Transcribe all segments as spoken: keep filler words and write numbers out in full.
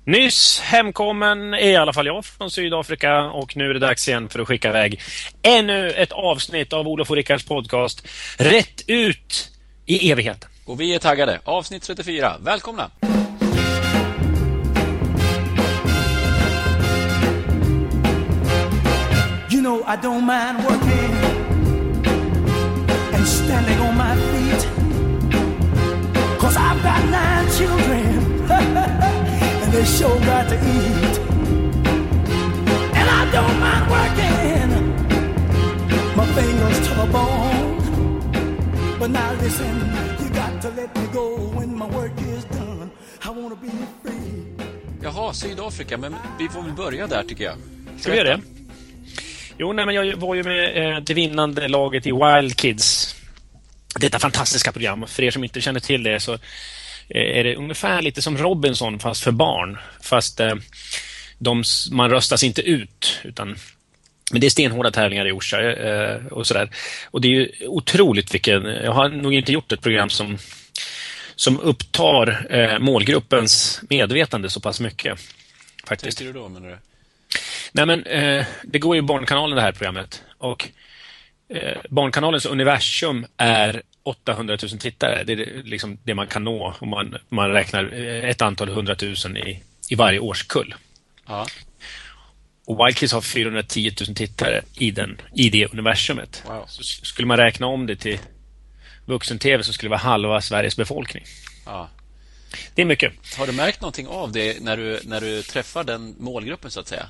Nyss hemkommen är i alla fall jag från Sydafrika och nu är det dags igen för att skicka iväg ännu ett avsnitt av Olof och Rickards podcast rätt ut i evigheten. Och vi är taggade. Avsnitt trettiofyra. Välkomna! You know I don't mind working and standing on my feet, 'cause I've got nine children and they sure got to eat. And I don't mind working my fingers to the bone, but now listen, you got to let me go when my work is done. I wanna be free. Jaha, Sydafrika, men vi får väl börja där tycker jag. Ska vi göra det? Jo, nej, men jag var ju med eh, det vinnande laget i Wild Kids. Detta fantastiska program. För er som inte känner till det så eh, är det ungefär lite som Robinson fast för barn. Fast eh, de, man röstas inte ut utan, men det är stenhårda tävlingar i Orsa eh, och sådär. Och det är ju otroligt vilken, jag har nog inte gjort ett program som som upptar eh, målgruppens medvetande så pass mycket. Faktiskt. Tänker du då, menar du? Nej, men eh, det går ju Barnkanalen det här programmet och eh, Barnkanalens universum är åttahundratusen tittare. Det är liksom det man kan nå om man, man räknar ett antal hundratusen i, i varje årskull. Ja. Och Wild Kids har fyrahundratiotusen tittare i, den, i det universumet. Wow. Så skulle man räkna om det till vuxen-tv så skulle det vara halva Sveriges befolkning. Ja. Det är mycket. Har du märkt någonting av det när du, när du träffar den målgruppen så att säga?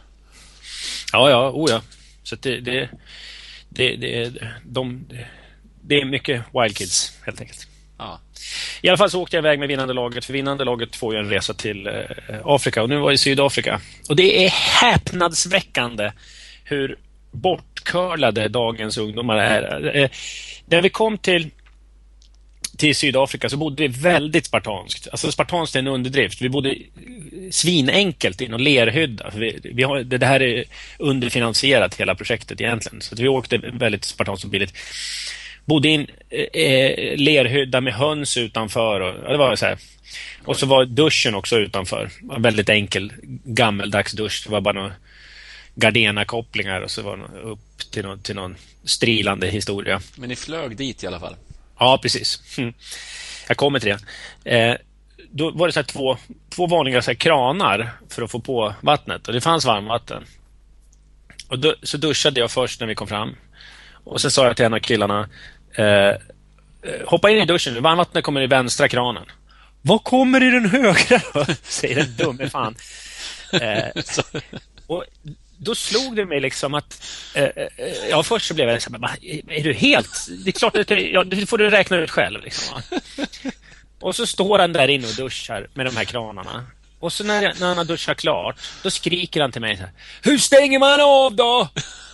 Ja, ja, oh ja. Så det, det, det, det, de, det är mycket Wild Kids, helt enkelt. Ja. I alla fall så åkte jag iväg med vinnande laget. För vinnande laget får ju en resa till eh, Afrika. Och nu var jag i Sydafrika. Och det är häpnadsväckande hur bortkörlade dagens ungdomar är. Eh, när vi kom till till Sydafrika så bodde vi väldigt spartanskt. Alltså spartanskt är en underdrift. Vi bodde svinenkelt i någon lerhydda. Vi, vi har, det här är underfinansierat hela projektet egentligen. Så vi åkte väldigt spartanskt och billigt. Bodde i en eh, lerhydda med höns utanför. Och, ja, det var så här. Och så var duschen också utanför. En väldigt enkel gammeldags dusch. Det var bara några Gardena-kopplingar och så var det upp till någon, till någon strilande historia. Men ni flög dit i alla fall? Ja, precis. Mm. Jag kommer till det. Eh, då var det så här två, två vanliga så här kranar för att få på vattnet. Och det fanns varmvatten. Och då, så duschade jag först när vi kom fram. Och så sa jag till en av killarna, eh, hoppa in i duschen. Varmvattnet kommer i vänstra kranen. Vad kommer i den högra då? Säger den dumme fan. Eh, och då slog det mig liksom att eh, ja, först så blev jag liksom, är du helt, det är klart att ja, det får du räkna ut själv liksom. Och så står han där inne och duschar med de här kranarna. Och så när, när han har duschat klart, då skriker han till mig så här: hur stänger man av då?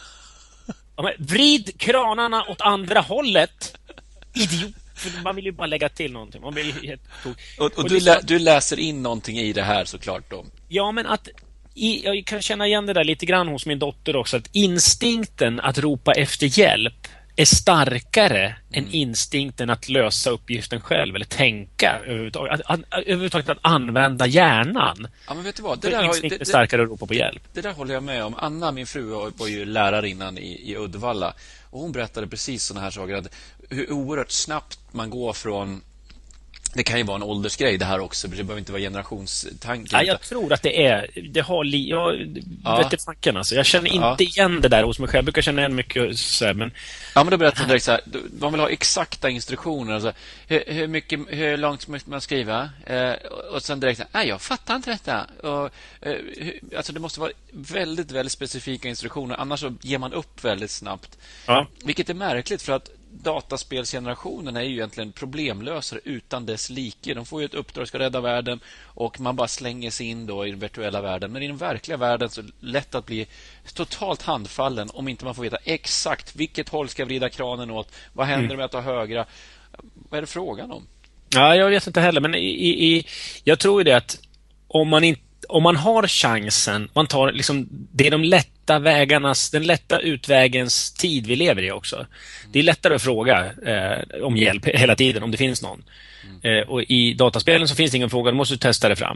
Ja, men, vrid kranarna åt andra hållet. Idiot. För man vill ju bara lägga till någonting. Man blir helt tog. Och, och, och du, lä, du läser in någonting i det här såklart då? Ja, men att I, jag kan känna igen det där lite grann hos min dotter också, att instinkten att ropa efter hjälp är starkare mm. än instinkten att lösa uppgiften själv eller tänka överhuvudtaget, att, att, överhuvudtaget att använda hjärnan. Ja, men vet du vad? Det där, instinkten har, det, är starkare att ropa på hjälp. Det där håller jag med om. Anna, min fru, var ju lärarinnan i, i Uddevalla och hon berättade precis såna här saker, att hur oerhört snabbt man går från. Det kan ju vara en åldersgrej det här också. Det behöver inte vara generationstanken. Ja, jag tror att det är det har li, jag ja. vet inte fanken alltså. Jag känner inte ja. igen det där hos mig själv. Jag brukar känna igen mycket så här, men ja, men då berättar direkt så här, man vill ha exakta instruktioner alltså, hur, hur mycket hur långt måste man skriva eh, och sen direkt så här, nej, jag fattar inte detta. Och eh, alltså det måste vara väldigt väldigt specifika instruktioner, annars så ger man upp väldigt snabbt. Ja. Vilket är märkligt för att dataspelsgenerationen är ju egentligen problemlösare utan dess like. De får ju ett uppdrag att ska rädda världen och man bara slänger sig in då i den virtuella världen. Men i den verkliga världen så är det lätt att bli totalt handfallen om inte man får veta exakt vilket håll ska vrida kranen åt. Vad händer mm. med att ta högra? Vad är det frågan om? Ja, jag vet inte heller, men i, i, jag tror ju det att om man inte om man har chansen, man tar liksom, det är de lätta vägarnas, den lätta utvägens tid vi lever i också. Det är lättare att fråga eh, om hjälp hela tiden, om det finns någon. Mm. Eh, och i dataspelen så finns det ingen fråga, då måste du testa det fram.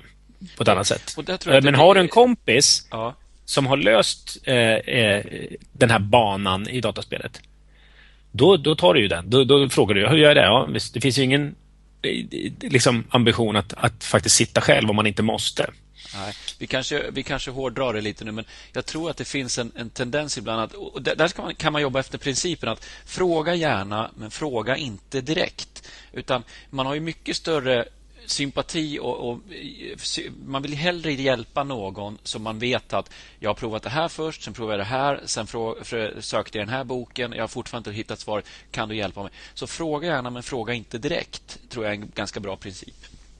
på ett annat sätt. Och där tror jag Men det har blir... du en kompis ja. som har löst eh, eh, den här banan i dataspelet, då, då tar du ju den. Då, då frågar du, hur gör jag det? Ja, det finns ju ingen liksom, ambition att, att faktiskt sitta själv om man inte måste. Nej, vi kanske, vi kanske hårdrar det lite nu, men jag tror att det finns en, en tendens ibland att, och där kan man, kan man jobba efter principen att fråga gärna, men fråga inte direkt. Utan man har ju mycket större sympati och, och man vill hellre hjälpa någon som man vet att jag har provat det här först, sen provar jag det här, sen frå, frö, sökte jag den här boken, jag har fortfarande inte hittat svar, kan du hjälpa mig? Så fråga gärna, men fråga inte direkt, tror jag är en ganska bra princip.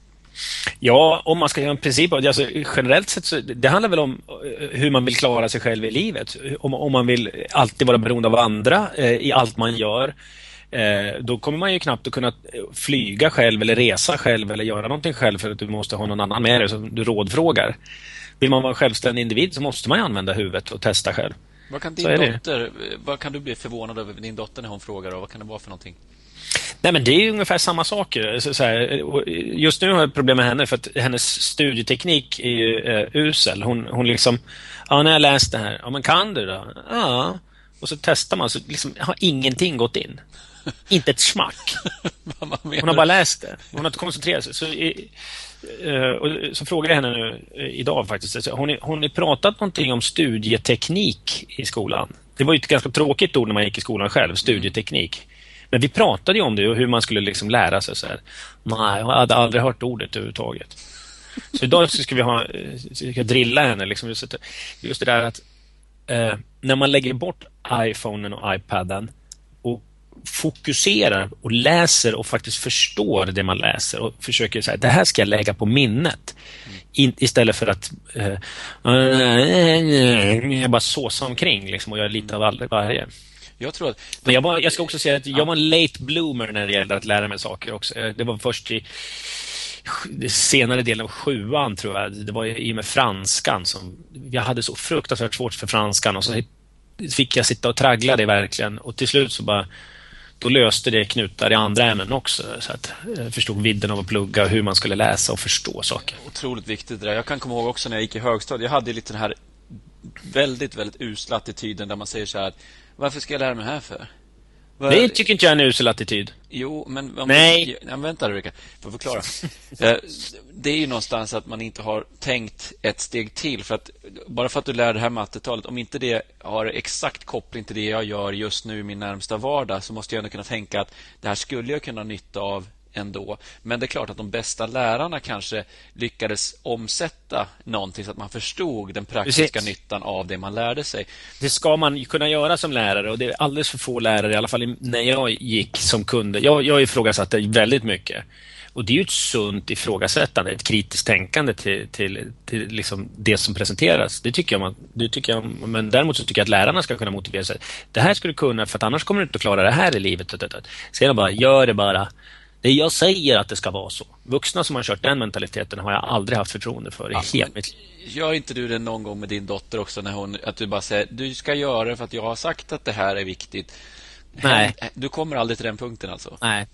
Ja, om man ska göra en princip, alltså, generellt sett så det handlar väl om hur man vill klara sig själv i livet. Om, om man vill alltid vara beroende av andra eh, i allt man gör, eh, då kommer man ju knappt att kunna flyga själv eller resa själv eller göra någonting själv för att du måste ha någon annan med dig som du rådfrågar. Vill man vara en självständig individ så måste man ju använda huvudet och testa själv. Vad kan din dotter, vad kan du bli förvånad över din dotter när hon frågar, och vad kan det vara för någonting? Nej, men det är ju ungefär samma saker. Så, så här, just nu har jag problem med henne för att hennes studieteknik är ju eh, usel. Hon, hon liksom, ja, när jag läst det här, ja, men kan du då? Ja. Och så testar man, så liksom har ingenting gått in. Inte ett smack. Hon har bara läst det. Hon har inte koncentrerat sig. Så, eh, och så frågade jag henne nu eh, idag faktiskt. Hon hon har pratat någonting om studieteknik i skolan. Det var ju ett ganska tråkigt ord när man gick i skolan själv, studieteknik. Men vi pratade ju om det och hur man skulle liksom lära sig så här. Nej, jag hade aldrig hört ordet överhuvudtaget. Så idag ska vi ha, ska drilla henne liksom, just, just det där att eh, när man lägger bort iPhonen och iPaden och fokuserar och läser och faktiskt förstår det man läser och försöker säga, det här ska jag lägga på minnet. In, istället för att eh, jag bara såsa omkring liksom, och göra lite av all, varje. Jag tror att... Men jag, var, jag ska också säga att jag var en late bloomer när det gäller att lära mig saker också. Det var först i senare delen av sjuan, tror jag. Det var i med franskan som jag hade så fruktansvärt svårt för franskan, och så fick jag sitta och traggla det verkligen, och till slut så bara då löste det knutar i andra ämnen också, så att jag förstod vidden av att plugga och hur man skulle läsa och förstå saker. Otroligt viktigt det där. Jag kan komma ihåg också när jag gick i högstadiet, jag hade lite den här väldigt, väldigt usla attityden där man säger så här att varför ska jag lära mig här för? Var... Det tycker inte jag är en usel attityd. Jo, men... Om Nej. Du... Ja, vänta, Ulrika. Får förklara. Det är ju någonstans att man inte har tänkt ett steg till. För att, bara för att du lär det här mattetalet, om inte det har exakt koppling till det jag gör just nu i min närmsta vardag, så måste jag ändå kunna tänka att det här skulle jag kunna ha nytta av ändå. Men det är klart att de bästa lärarna kanske lyckades omsätta någonting så att man förstod den praktiska Precis. nyttan av det man lärde sig. Det ska man kunna göra som lärare, och det är alldeles för få lärare, i alla fall när jag gick som kunde. Jag, jag ifrågasatte väldigt mycket. Och det är ju ett sunt ifrågasättande, ett kritiskt tänkande till, till, till liksom det som presenteras. Det tycker jag, man, det tycker jag, men däremot så tycker jag att lärarna ska kunna motivera sig. Det här ska du kunna, för att annars kommer du inte att klara det här i livet. Sedan bara, gör det bara. Det jag säger att det ska vara så. Vuxna som har kört den mentaliteten har jag aldrig haft förtroende för i ja, helt mitt. Gör inte du det någon gång med din dotter också, när hon, att du bara säger du ska göra det för att jag har sagt att det här är viktigt? Nej. Du kommer aldrig till den punkten alltså? Nej.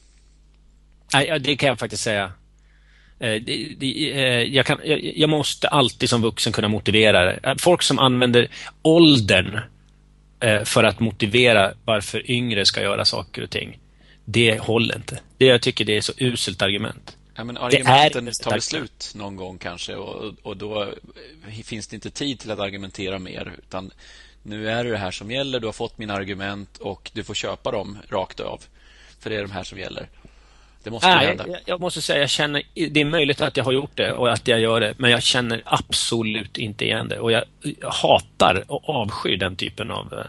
Nej, det kan jag faktiskt säga. Det, det, jag, kan, jag, jag måste alltid som vuxen kunna motivera det. Folk som använder åldern för att motivera varför yngre ska göra saker och ting, det håller inte. Det, jag tycker det är så uselt argument. Ja, men argumenten tar det slut någon gång kanske, och, och då finns det inte tid till att argumentera mer, utan nu är det det här som gäller, du har fått mina argument och du får köpa dem rakt av, för det är de här som gäller. Det måste Nej, hända. Jag, jag måste säga, jag känner, det är möjligt att jag har gjort det och att jag gör det, men jag känner absolut inte igen det, och jag, jag hatar och avskyr den typen av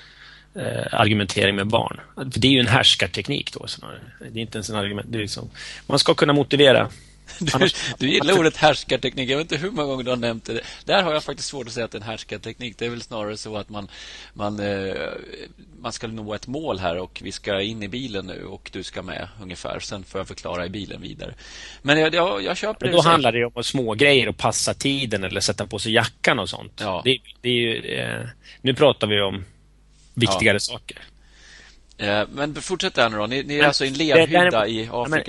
eh, argumentering med barn. För det är ju en härskarteknik då snarare. Det är inte ens en argument, det är liksom, man ska kunna motivera. Du, Annars, du gillar ordet härskarteknik. Jag vet inte hur många gånger du har nämnt det. Där har jag faktiskt svårt att säga att det är en härskarteknik. Det är väl snarare så att man, man, eh, man ska nå ett mål här, och vi ska in i bilen nu och du ska med ungefär. Sen får jag förklara i bilen vidare. Men jag, jag, jag köper det. Då handlar det ju om små grejer och passa tiden eller sätta på sig jackan och sånt. Ja. Det, det är ju, eh, nu pratar vi om viktigare ja. saker. Eh, men fortsätt där nu då. Ni, ni är men, alltså i en lerhydda i Afrika. Men,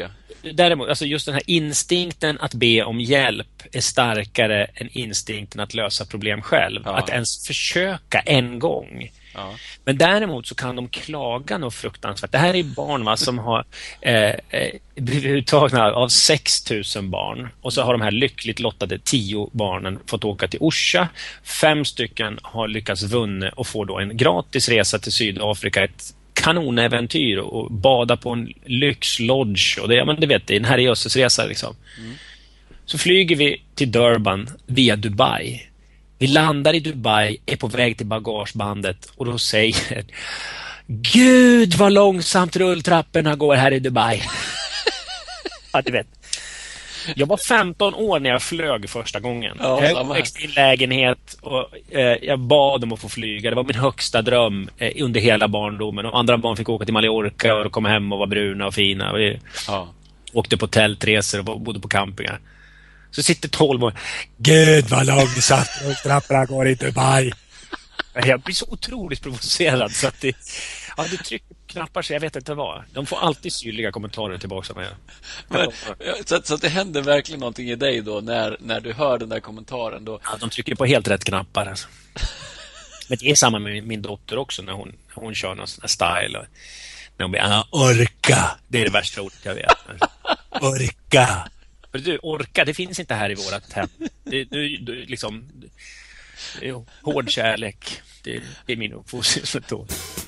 däremot, alltså just den här instinkten att be om hjälp är starkare än instinkten att lösa problem själv. Ja. Att ens försöka en gång. Ja. Men däremot så kan de klaga något fruktansvärt. Det här är barn, va, som har eh, blivit uttagna av sex tusen barn. Och så har de här lyckligt lottade tio barnen fått åka till Orsa. Fem stycken har lyckats vunna och får då en gratis resa till Sydafrika. Ett kanonäventyr och bada på en lyxlodge. Och det, ja, men det vet det, en herrejössesresa liksom. Mm. Så flyger vi till Durban via Dubai. Vi landar i Dubai, är på väg till bagagebandet och då säger Gud vad långsamt rulltrapporna går här i Dubai. Ja, du vet. Jag var femton år när jag flög första gången. Ja, jag växte i en lägenhet och eh, jag bad om att få flyga. Det var min högsta dröm eh, under hela barndomen. Och andra barn fick åka till Mallorca och komma hem och vara bruna och fina. Och vi ja. åkte på tältresor och bodde på campingar. Så sitter tolv år. Gud vad långsamt trapporna går i Dubai. Jag blir så otroligt provocerad så att det, ja, det trycker knappar så jag vet inte vad. De får alltid syrliga kommentarer tillbaka med. Men, så, så att det händer verkligen någonting i dig då när, när du hör den där kommentaren då. Ja, de trycker på helt rätt knappar alltså. Men det är samma med min, min dotter också när hon, hon kör någon sån här style. Och, när hon blir, ah, orka. Det är det värsta ordet jag vet. Orka. För du, orka, det finns inte här i vårat hem. Det, du, du, liksom, det är hård kärlek. Det, det är min uppfostringsmetod.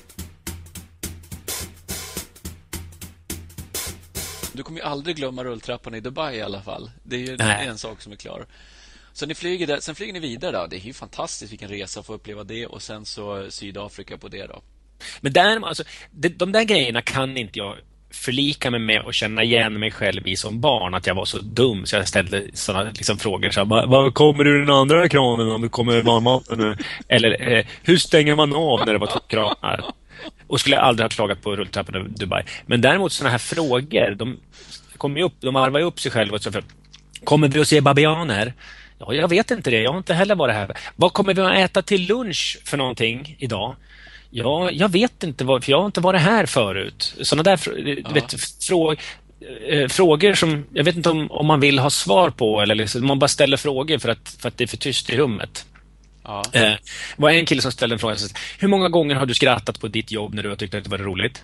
Du kommer ju aldrig glömma rulltrapporna i Dubai i alla fall. Det är ju Nej. en sak som är klar. Så ni flyger där, sen flyger ni vidare då. Det är ju fantastiskt vilken resa att få uppleva det. Och sen så Sydafrika på det då. Men där, alltså, de, de där grejerna kan inte jag förlika mig med och känna igen mig själv i som barn, att jag var så dum så jag ställde sådana liksom frågor så vad, vad kommer ur den andra kranen om det kommer varmvatten nu? Eller eh, hur stänger man av när det var två kranar? Och skulle jag aldrig ha klagat på rulltrapporna i Dubai. Men däremot sådana här frågor, de kommer ju upp, de arvar ju upp sig själva. Så för, kommer vi att se babianer? Ja, jag vet inte det. Jag har inte heller varit här. Vad kommer vi att äta till lunch för någonting idag? Ja, jag vet inte vad, för jag har inte varit här förut. Sådana där du ja. vet, frå, äh, frågor som jag vet inte om, om man vill ha svar på eller liksom, man bara ställer frågor för att, för att det är för tyst i rummet. Ja. Eh, det var en kille som ställde en fråga. Hur många gånger har du skrattat på ditt jobb när du har tyckt att det var roligt?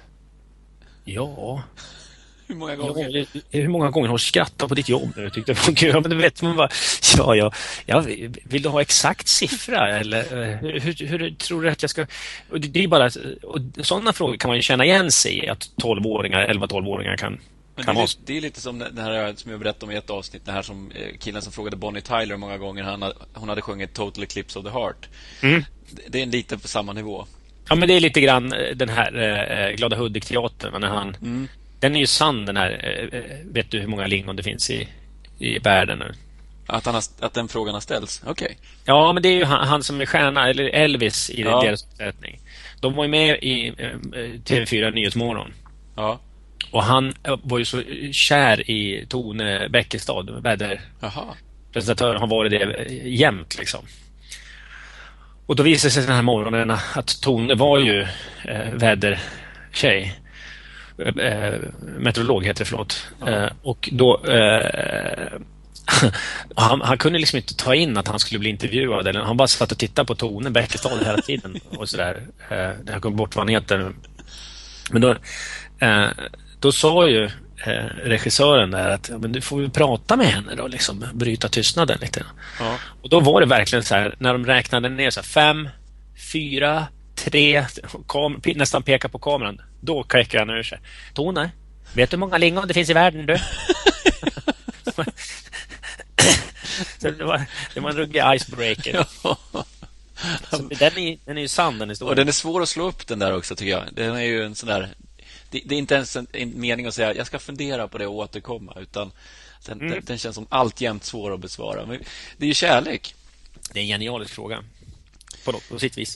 Ja... Hur många gånger? Ja, hur många gånger har du skrattat på ditt jobb när du tyckte det var kul? Men du vet man bara, ja, ja, ja, vill du ha exakt siffra? Eller hur, hur tror du att jag ska... Och det är bara, och sådana frågor kan man ju känna igen sig i att tolv-åringar, elva-tolv-åringar kan... Men kan det, är, vara... det är lite som det här som jag berättade om i ett avsnitt, det här som killen som frågade Bonnie Tyler många gånger, han, hon hade sjungit Total Eclipse of the Heart. Mm. Det är en lite på samma nivå. Ja, men det är lite grann den här eh, Glada Hudik-teatern när han... Mm. Den är ju sann den här. Vet du hur många lingon det finns i, i världen nu? Att, han har, att den frågan har ställts? Okej. Okay. Ja, men det är ju han, han som är stjärna, eller Elvis i ja. deras uppsättning. De var ju med i eh, T V fyra Nyhetsmorgon. Ja. Och han var ju så kär i Tone Bäckestad, väderpresentatören, har varit det jämt liksom. Och då visade sig den här morgonen att Tone var ju eh, vädertjej. Eh, meteorolog heter det, förlåt. Eh, och då eh, han, han kunde liksom inte ta in att han skulle bli intervjuad, eller han bara satt och tittade på Tone Bäckestad hela tiden och sådär. Eh, det har kommit bort vad han heter. Men då eh, då sa ju eh, regissören där att ja, men du får ju prata med henne då, liksom bryta tystnaden lite. Ja. Och då var det verkligen så här, när de räknade ner så här, fem, fyra, tre, kam- nästan peka på kameran. Då kräcker han ur sig. Tone, vet du hur många lingon det finns i världen, du? Så det var, det var en ruggig icebreaker. Ja. Så den, är, den är ju sann, den historien. Och den är svår att slå upp, den där också, tycker jag. Den är ju en sån där... Det, det är inte ens en, en mening att säga jag ska fundera på det och återkomma, utan den, mm. den, den känns som alltjämt svår att besvara. Men det är ju kärlek. Det är en genialisk fråga. På, på sitt vis.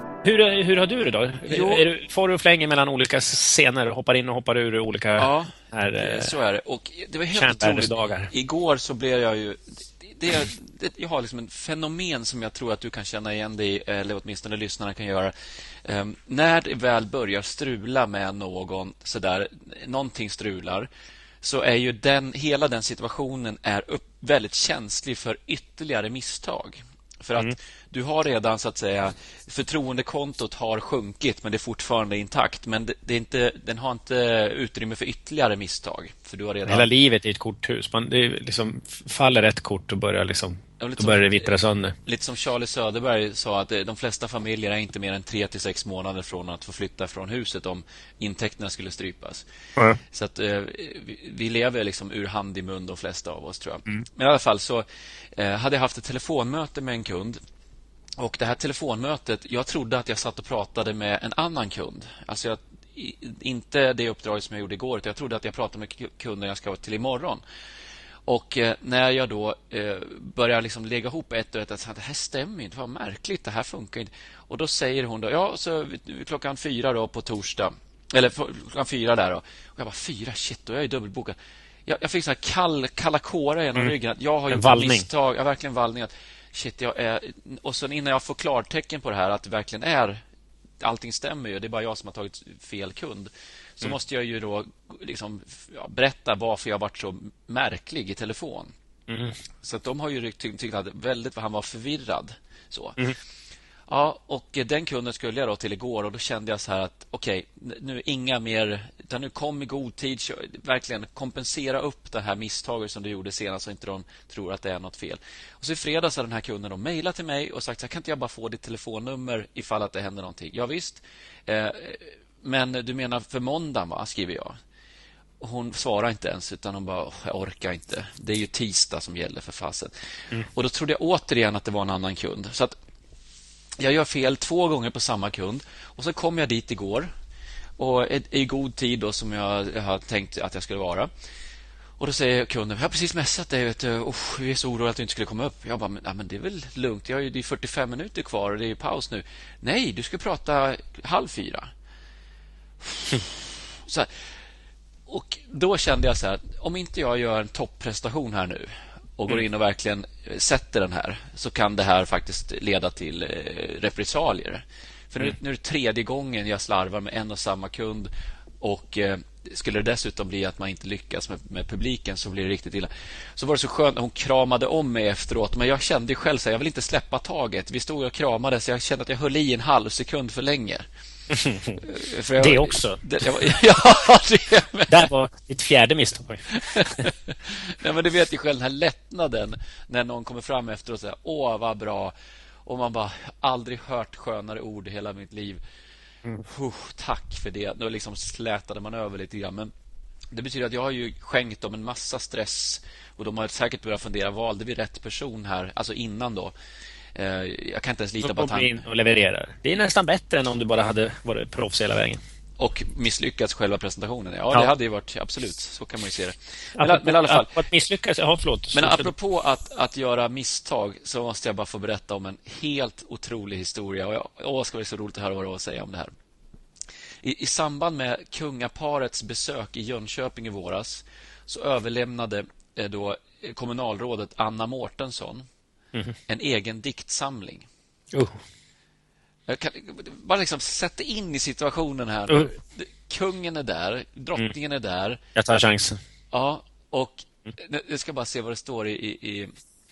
Hur, hur har du det då? Är du, får du flänger mellan olika scener? Hoppar in och hoppar ur olika... Ja, Här, så är det. Och det var helt otroligt. Dagar. Igår så blev jag ju... Det, det, jag har liksom en fenomen som jag tror att du kan känna igen dig, eller åtminstone lyssnarna kan göra. Um, när det väl börjar strula med någon, så där, någonting strular, så är ju den, hela den situationen är upp, väldigt känslig för ytterligare misstag. För att mm. du har redan, så att säga, förtroendekontot har sjunkit, men det är fortfarande intakt. Men det, det är inte, den har inte utrymme för ytterligare misstag. För du har redan... Hela livet är ett korthus. Man, det är liksom, faller ett kort och börjar liksom... Ja, då börjar det vittra sönder. Lite som Charlie Söderberg sa, att de flesta familjer är inte mer än tre till sex månader från att få flytta från huset om intäkterna skulle strypas. Mm. Så att eh, vi, vi lever liksom ur hand i mun, de flesta av oss, tror jag. Mm. Men i alla fall så eh, hade jag haft ett telefonmöte med en kund. Och det här telefonmötet, jag trodde att jag satt och pratade med en annan kund. Alltså jag, inte det uppdraget som jag gjorde igår, utan jag trodde att jag pratade med kunden jag ska till imorgon. Och eh, när jag då eh, börjar liksom lägga ihop ett och ett, att det här stämmer inte, vad märkligt, det här funkar inte. Och då säger hon då, ja, så klockan fyra då på torsdag, eller klockan fyra där då. Och jag bara, fyra, shit, då är jag ju dubbelbokad. Jag, jag fick så här kall, kalla kåra genom mm. ryggen, att jag har gjort ett misstag, jag har verkligen vallning, att shit, jag är... Och sen innan jag får klartecken på det här, att det verkligen är, allting stämmer ju, det är bara jag som har tagit fel kund, så mm. måste jag ju då liksom, ja, berätta varför jag varit så märklig i telefon. Mm. Så att de har ju tyckt tyck att väldigt vad han var förvirrad. Så. Mm. Ja, och den kunden skulle jag då till igår, och då kände jag så här att okej, okay, nu inga mer, utan nu kom i god tid, verkligen kompensera upp det här misstaget som du gjorde senast, så inte de tror att det är något fel. Och så i fredags har den här kunden då mejlat till mig och sagt så här, kan inte jag bara få ditt telefonnummer ifall att det händer någonting? Ja visst. Eh, men du menar för måndag, va? Skriver jag. Och hon svarar inte ens, utan hon bara, jag orkar inte. Det är ju tisdag som gäller för fasen. Mm. Och då trodde jag återigen att det var en annan kund. Så att jag gör fel två gånger på samma kund. Och så kom jag dit igår. Och i god tid då, som jag har tänkt att jag skulle vara. Och då säger kunden, jag har precis messat dig, vet du. Oh, vi är så oroliga att du inte skulle komma upp. Jag bara, men, ja, men det är väl lugnt. Jag har ju, det är fyrtiofem minuter kvar och det är paus nu. Nej, du ska prata halv fyra. Så här. Och då kände jag så här, om inte jag gör en topprestation här nu och går in och verkligen sätter den här, så kan det här faktiskt leda till eh, repressalier. För nu, nu är det tredje gången jag slarvar med en och samma kund, och eh, skulle det dessutom bli att man inte lyckas med, med publiken, så blir det riktigt illa. Så var det så skönt, hon kramade om mig efteråt, men jag kände ju själv så här, jag vill inte släppa taget. Vi stod och kramade, så jag kände att jag höll i en halv sekund för länge. För jag, det också. Det, jag var, ja, det med. Där var ditt fjärde misstag. Nej, men du vet ju själv den här lättnaden när någon kommer fram efter och säger, åh vad bra. Och man bara, aldrig hört skönare ord i hela mitt liv. Mm. Uh, tack för det. Då liksom slätade man över lite grann. Men det betyder att jag har ju skänkt dem en massa stress, och de har säkert börjat fundera, valde vi rätt person här? Alltså innan då. Jag kan inte ens lita på att han... in och levererar. Det är nästan bättre än om du bara hade varit proffs hela vägen. Och misslyckats själva presentationen. Ja, ja, det hade ju varit, absolut. Så kan man ju se det. Men, att, men i alla fall... Att misslyckas, ja, förlåt. Men apropå att, att göra misstag, så måste jag bara få berätta om en helt otrolig historia. Och jag, åh, ska bli så roligt att höra vad du har att säga om det här. I, I samband med kungaparets besök i Jönköping i våras, så överlämnade eh, då kommunalrådet Anna Mårtensson Mm-hmm. en egen diktsamling. Uh. Jag kan bara liksom sätta in i situationen här. Uh. Kungen är där, drottningen mm. är där. Jag tar chansen. Ja, och mm. jag ska bara se vad det står i i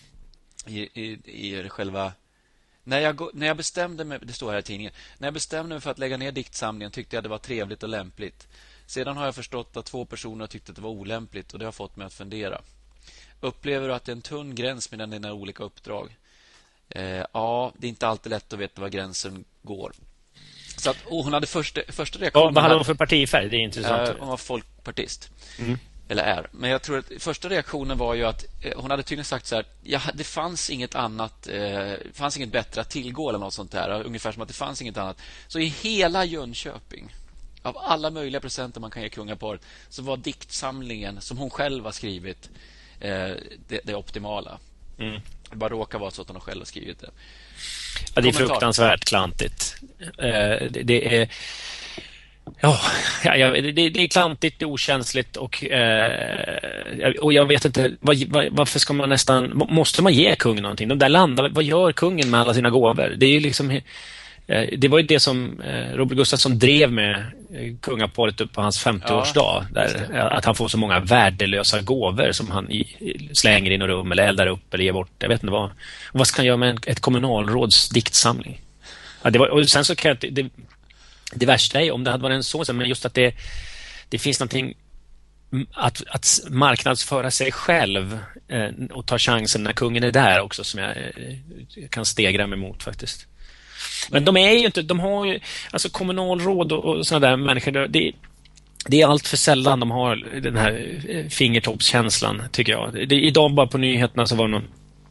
i i, i själva. När jag när jag bestämde mig, det står här i tidningen. När jag bestämde mig för att lägga ner diktsamlingen, tyckte jag det var trevligt och lämpligt. Sedan har jag förstått att två personer tyckte att det var olämpligt, och det har fått mig att fundera. Upplever du att det är en tunn gräns mellan dina olika uppdrag? Eh, ja, det är inte alltid lätt att veta var gränsen går. Så att, och hon hade första, första reaktionen... Ja, vad hade hon för partifärg? Det är intressant. Eh, hon var folkpartist. Mm. Eller är. Men jag tror att första reaktionen var ju att eh, hon hade tydligen sagt så här, ja, det fanns inget annat, eh, fanns inget bättre att tillgå eller något sånt där. Ungefär som att det fanns inget annat. Så i hela Jönköping, av alla möjliga presenter man kan ge kungaparet, så var diktsamlingen som hon själv har skrivit Det, det optimala. Mm. Det bara råkar vara så att hon själv har skrivit det. Ja, det är fruktansvärt klantigt. Det, det är Ja, ja det, det är klantigt, det är okänsligt och, eh, och jag vet inte, var, var, varför ska man nästan, måste man ge kungen någonting? De där landar, vad gör kungen med alla sina gåvor? Det är ju liksom, eh, det var ju det som eh, Robert Gustafsson drev med eh, kungaparet upp på hans femtioårsdag, ja, där, att han får så många värdelösa gåvor som han i, slänger in i rum eller eldar upp eller ger bort, jag vet inte vad. Och vad ska han göra med en, ett kommunalråds diktsamling? Ja, det var, och sen så kan jag det, det värsta är om det hade varit en så, men just att det, det finns någonting att, att marknadsföra sig själv eh, och ta chansen när kungen är där också som jag eh, kan stegra mig emot faktiskt. Men de är ju inte, de har ju, alltså kommunalråd och, och sådana där människor, det, det är allt för sällan de har den här fingertoppskänslan tycker jag. Det, idag bara på nyheterna så var det någon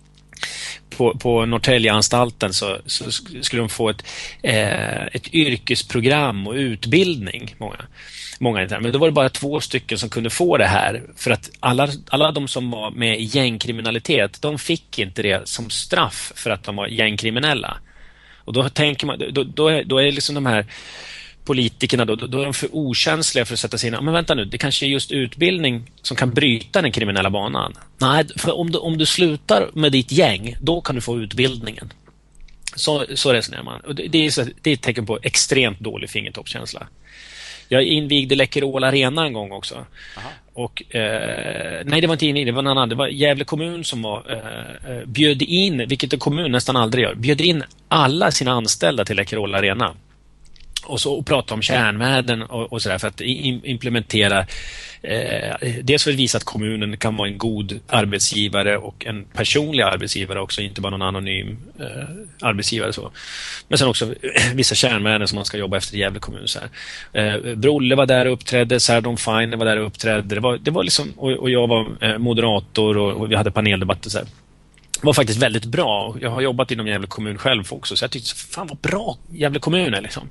På, på Norrtäljeanstalten så, så skulle de få ett, eh, ett yrkesprogram och utbildning. Många, många inte. Men då var det bara två stycken som kunde få det här. För att alla, alla de som var med i gängkriminalitet, de fick inte det som straff för att de var gängkriminella. Och då tänker man, då, då, då är det liksom de här politikerna då, då är de för okänsliga för att sätta sig in. Men vänta nu, det kanske är just utbildning som kan bryta den kriminella banan. Nej, för om du, om du slutar med ditt gäng, då kan du få utbildningen. Så, så resonerar man. Och det, det, är, det är ett tecken på extremt dålig fingertoppskänsla. Jag invigde Läkerol Arena en gång också. Aha. Och eh, nej, det var inte invigd, det var en annan. Det var Gävle kommun som var, eh, bjöd in, vilket en kommun nästan aldrig gör, bjöd in alla sina anställda till Läkerol Arena. Och så och prata om kärnvärden och, och sådär för att in, implementera eh, dels för att visa att kommunen kan vara en god arbetsgivare och en personlig arbetsgivare också, inte bara någon anonym eh, arbetsgivare så. Men sen också eh, vissa kärnvärden som man ska jobba efter i Gävle kommun så här. Eh, Brolle var där och uppträdde, Sardon Fine var där och uppträdde. Det var, det var liksom, och, och jag var eh, moderator och, och vi hade paneldebatter så här. Det var faktiskt väldigt bra. Jag har jobbat inom Gävle kommun själv också. Så jag tyckte, fan vad bra Gävle kommun är liksom.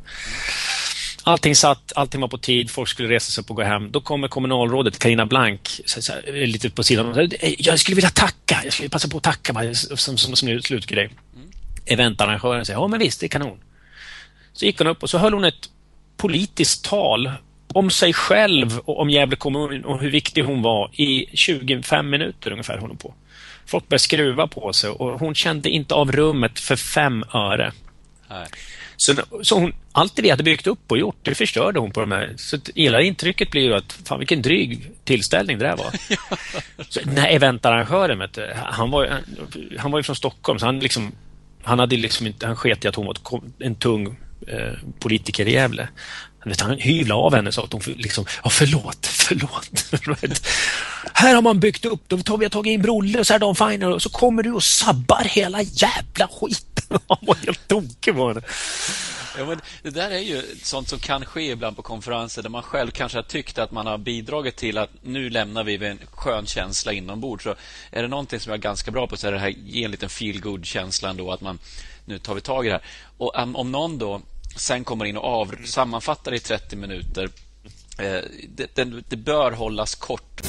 Allting satt, allting var på tid. Folk skulle resa sig upp och gå hem. Då kommer kommunalrådet Carina Blank så, så, lite på sidan. Jag skulle vilja tacka. Jag skulle passa på att tacka bara, som, som, som en slutgrej. Mm. Eventarrangören säger, ja men visst, det är kanon. Så gick hon upp och så höll hon ett politiskt tal om sig själv och om Gävle kommun och hur viktig hon var i tjugofem minuter ungefär håller på. Folk började skruva på sig och hon kände inte av rummet för fem öre. Nej. Så, så hon, allt det vi hade byggt upp och gjort, det förstörde hon på de här. Så hela intrycket blir ju att fan vilken dryg tillställning det där var. Så den här eventarrangören, han var, han var ju från Stockholm så han liksom, han hade liksom inte, han sket i att hon var en tung eh, politiker i Gävle. Han hyvlade av henne så att hon liksom, ja förlåt, förlåt. Här har man byggt upp, då tar vi har tagit in Brolle och så är de fine och så kommer du och sabbar hela jävla skiten. Han var helt tokig på det. Ja, men det där är ju sånt som kan ske ibland på konferenser där man själv kanske har tyckt att man har bidragit till att nu lämnar vi med en skön känsla inombords. Så är det någonting som jag är ganska bra på så är det här ge en liten feel-good-känsla ändå att man, nu tar vi tag i det här. Och um, om någon då sen kommer in och av, sammanfattar i trettio minuter eh, det, det, det bör hållas kort.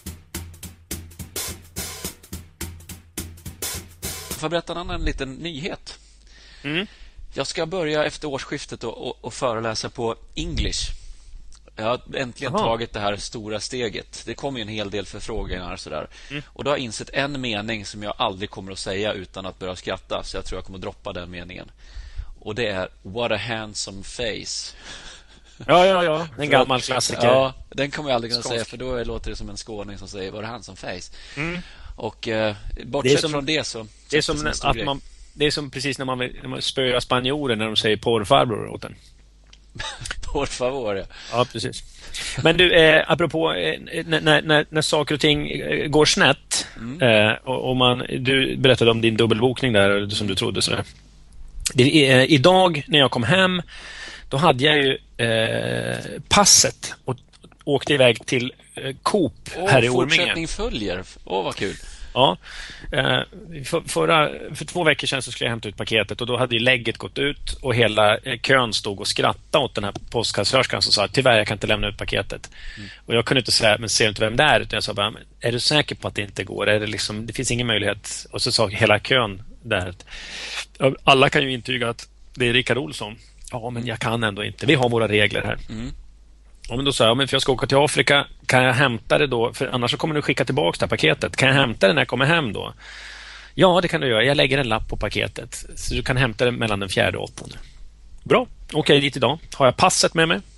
Jag får berätta en annan liten nyhet. Mm. Jag ska börja efter årsskiftet och, och, och föreläsa på English. Jag har äntligen Aha. tagit det här stora steget. Det kommer ju en hel del förfrågningar och sådär. Mm. Och då har jag insett en mening som jag aldrig kommer att säga utan att börja skratta. Så jag tror jag kommer att droppa den meningen. Och det är what a handsome face. Ja, ja, ja. En gammal klassiker. Ja, den kommer jag aldrig kunna Skånsk. säga för då låter det som en skåning som säger what a handsome face. Mm. Och eh, bortsett det som, från det så... Det är som, som att man... Det är som precis när man, när man spöar spanjorer när de säger porfarbror åt den. Porfavor, ja. Ja, precis. Men du, eh, apropå eh, när, när, när saker och ting eh, går snett mm. eh, och, och man, du berättade om din dubbelbokning där som du trodde sådär. Det, eh, idag när jag kom hem då hade jag ju eh, passet och åkte iväg till eh, Coop oh, här i Orminge. Fortsättning följer. Åh, oh, vad kul. Ja, eh, för, förra, för två veckor sedan så skulle jag hämta ut paketet och då hade ju lägget gått ut och hela kön stod och skrattade åt den här postkassörskan som sa tyvärr jag kan inte lämna ut paketet. Mm. Och jag kunde inte säga, men ser inte vem det är? Utan jag sa bara, är du säker på att det inte går? Är det, liksom, det finns ingen möjlighet. Och så sa hela kön där att alla kan ju intyga att det är Rickard Olsson. Ja, men jag kan ändå inte. Vi har våra regler här. Mm. Ja, men då sa jag, men för jag ska åka till Afrika, kan jag hämta det då? För annars så kommer du skicka tillbaka det här paketet. Kan jag hämta det när jag kommer hem då? Ja, det kan du göra. Jag lägger en lapp på paketet. Så du kan hämta det mellan den fjärde och åttonde. Bra, åker jag dit idag. Har jag passet med mig?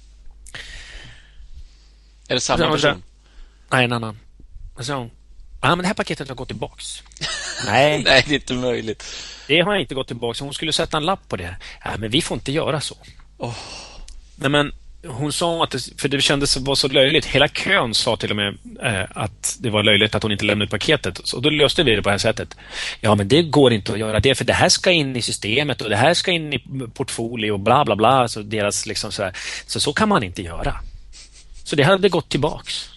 Är det samma person? Nej, en annan. Alltså, ja, men det här paketet har gått tillbaks. Nej. Nej, det är inte möjligt. Det har jag inte gått tillbaks. Hon skulle sätta en lapp på det. Ja, men vi får inte göra så. Oh. Nej, men hon sa att det, för det kändes var så löjligt. Hela kön sa till och med eh, att det var löjligt att hon inte lämnade ut paketet. Så då löste vi det på det här sättet. Ja, men det går inte att göra det, för det här ska in i systemet och det här ska in i portfolio och bla bla bla. Så deras liksom så här. Så så kan man inte göra. Så det hade gått tillbaks.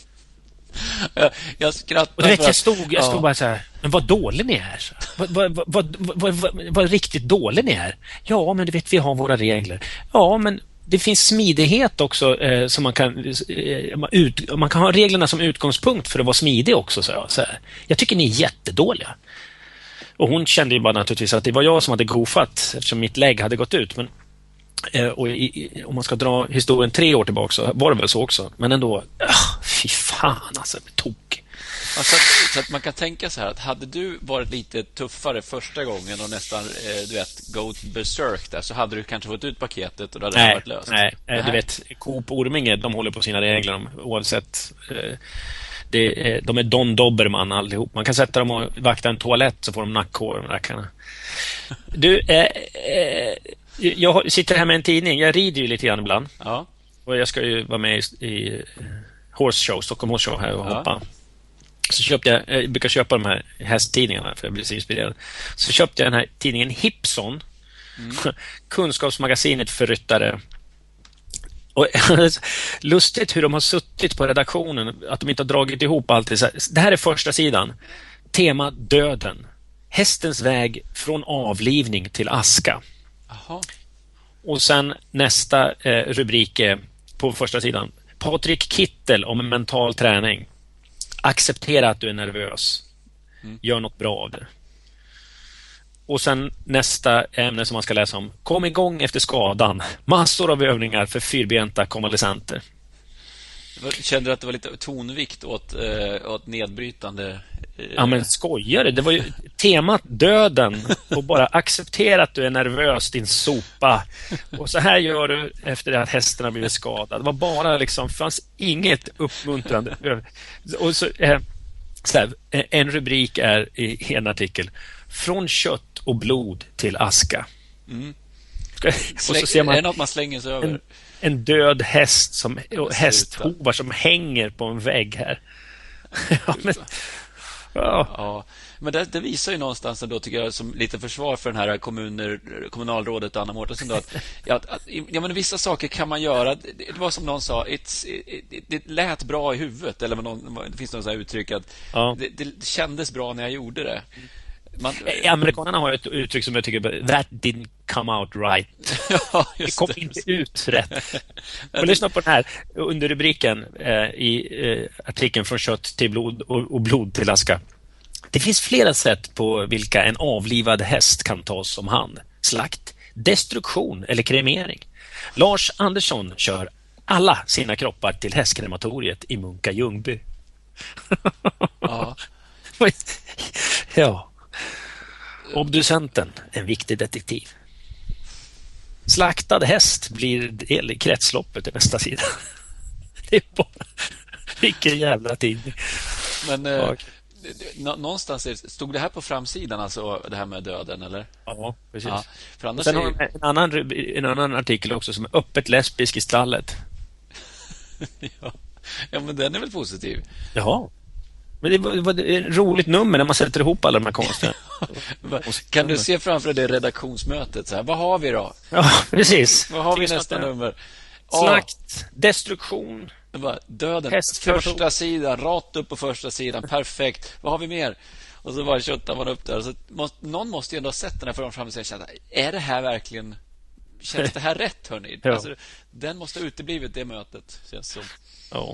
Jag, jag skrattar. Och du vet, jag stod, jag stod ja. bara så här, men vad dålig ni är. Så. Vad, vad, vad, vad, vad, vad, vad riktigt dålig ni är. Ja, men du vet, vi har våra regler. Ja, men det finns smidighet också eh, som man kan eh, ut, man kan ha reglerna som utgångspunkt för att vara smidig också, så jag, så här. Jag tycker ni är jättedåliga. Och hon kände ju bara naturligtvis att det var jag som hade goofat eftersom mitt lägg hade gått ut, men eh, och i, om man ska dra historien tre år tillbaka så var det väl så också, men ändå ah, fy fan alltså, tok. Alltså, att, så att man kan tänka så här att hade du varit lite tuffare första gången och nästan eh, du vet, go berserk där, så hade du kanske fått ut paketet och då hade nej, det varit löst. Nej, nej du vet, Coop Orminge, de håller på sina regler om, oavsett eh, det, eh, de är Don Doberman allihop. Man kan sätta dem och vakta en toalett så får de nackhår, de rackarna. Du, eh, eh, jag sitter här med en tidning, jag rider ju lite grann ibland. Ja. Och jag ska ju vara med i, i Horse Show, Stockholm Horse Show här och ja. hoppa. Så köpte jag, jag brukar köpa de här hästtidningarna för jag blir så inspirerad. Så köpte jag den här tidningen Hipson, mm. kunskapsmagasinet för ryttare. Och lustigt hur de har suttit på redaktionen, att de inte har dragit ihop allt det. Det här är första sidan. Tema döden. Hästens väg från avlivning till aska. Aha. Och sen nästa eh, rubrik är på första sidan. Patrik Kittel om mental träning. Acceptera att du är nervös. Gör något bra av det. Och sen nästa ämne som man ska läsa om. Kom igång efter skadan. Massor av övningar för fyrbenta konvalescenter. Kände du att det var lite tonvikt åt, äh, åt nedbrytande? Äh... Ja, men skojar det? Det var ju temat döden. Och bara acceptera att du är nervös, din sopa. Och så här gör du efter det att hästarna blivit skadade. Det var bara liksom, fanns inget uppmuntrande. Och så, eh, så här, en rubrik är i en artikel. Från kött och blod till aska. Mm. Och så ser man är det något man slänger sig över? En, en död häst som, och hästhovar som hänger på en vägg här. Ja, men, ja. Ja, men det, det visar ju någonstans då, tycker jag, som lite försvar för den här kommuner, kommunalrådet Anna Mårtensson då, att, ja, att ja, men vissa saker kan man göra. Det, det var som någon sa, it's, it, it, det lät bra i huvudet, eller någon, det finns någon sån här uttryck att ja. det, det kändes bra när jag gjorde det. Man... Amerikanerna har ett uttryck som jag tycker, that didn't come out right. Ja, det kom det. inte ut rätt. Och lyssna på den här under rubriken eh, i eh, artikeln Från kött till blod och, och blod till aska. Det finns flera sätt på vilka en avlivad häst kan tas om hand. Slakt, destruktion eller kremering. Lars Andersson kör alla sina kroppar till hästkrematoriet i Munka Ljungby. Ja. Ja. Obducenten, en viktig detektiv. Slaktad häst blir del i kretsloppet i nästa sida. Det är bara vilken jävla tidning. Men eh, någonstans stod det här på framsidan, alltså det här med döden, eller? Ja, precis. Ja, för annars sen är... har en annan, en annan artikel också som är öppet lesbisk i stallet. Ja. Ja, men den är väl positiv? Ja. Men det var, det var ett roligt nummer när man sätter ihop alla de här konsten. Kan du se framför dig redaktionsmötet så här, vad har vi då? Ja, precis. Vad har vi nästa nummer? Slakt, destruktion, döden, häst, första sidan, rakt upp på första sidan, perfekt. Vad har vi mer? Och så bara köttar man upp där. Så måste, någon måste ju ändå ha sett den här från fram och säga, är det här verkligen, känns det här rätt, hörni? Ja. Alltså, den måste ha uteblivit det mötet, känns som. Ja.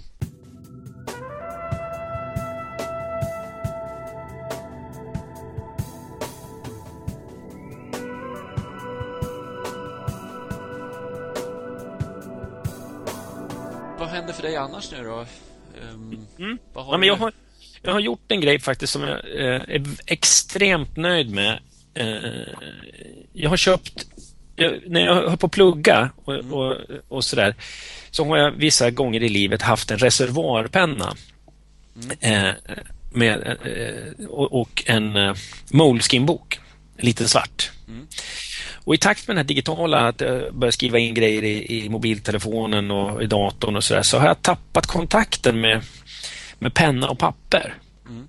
händer för dig annars nu då? Um, mm. vad har ja, men jag, du? har, jag har gjort en grej faktiskt som jag eh, är extremt nöjd med. Eh, jag har köpt jag, när jag har på att plugga och, Mm. och, och sådär, så har jag vissa gånger i livet haft en reservoarpenna Mm. eh, med, eh, och, och en eh, Moleskine-bok, lite svart. Mm. Och i takt med den här digitala, att jag börjar skriva in grejer i, i mobiltelefonen och i datorn och sådär, så har jag tappat kontakten med, med penna och papper. Mm.